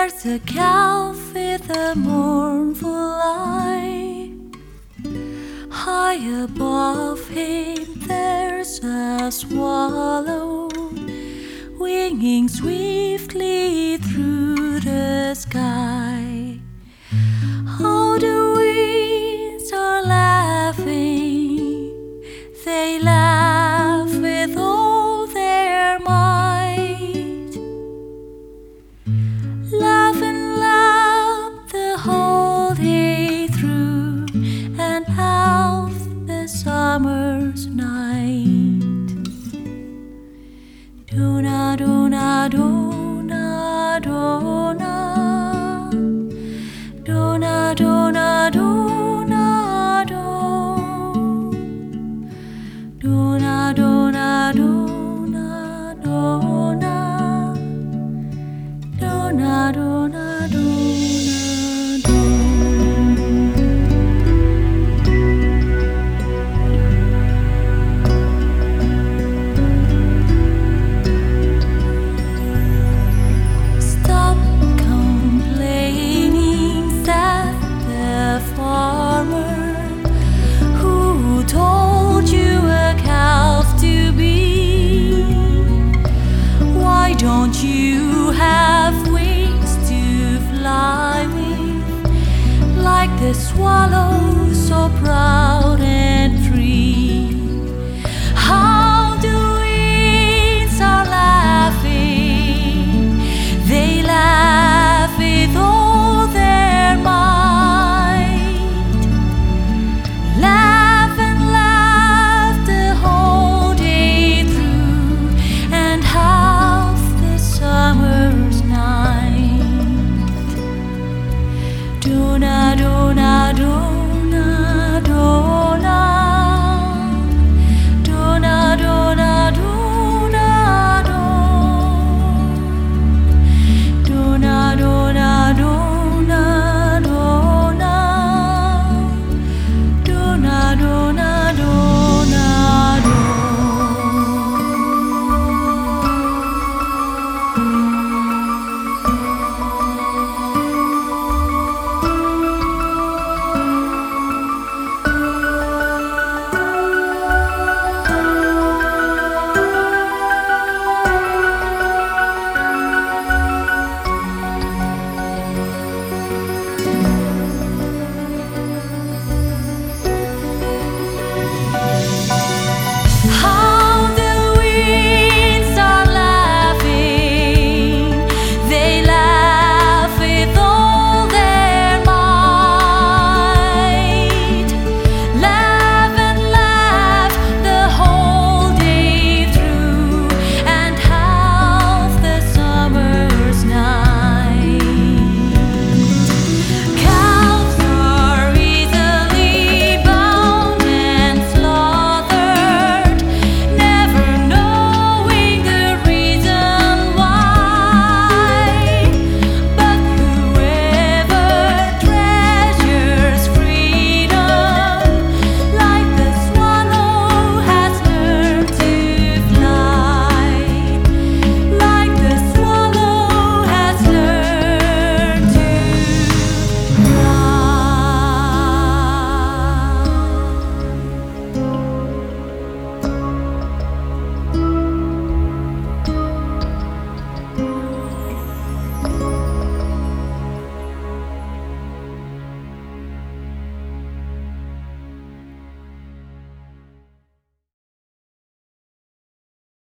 There's a calf with a mournful eye. High above him there's a swallow, winging swiftly through the sky. How the winds are laughing, they laugh with all their might. Laugh and laugh the whole day through, and half the summer's night. Dona, dona, dona, dona, dona, dona, dona, dona, dona, dona, dona, dona, dona, dona. Stop complaining, said the farmer. Who told you a calf to be? Why don't you have wings to fly with, like the swallow so proud?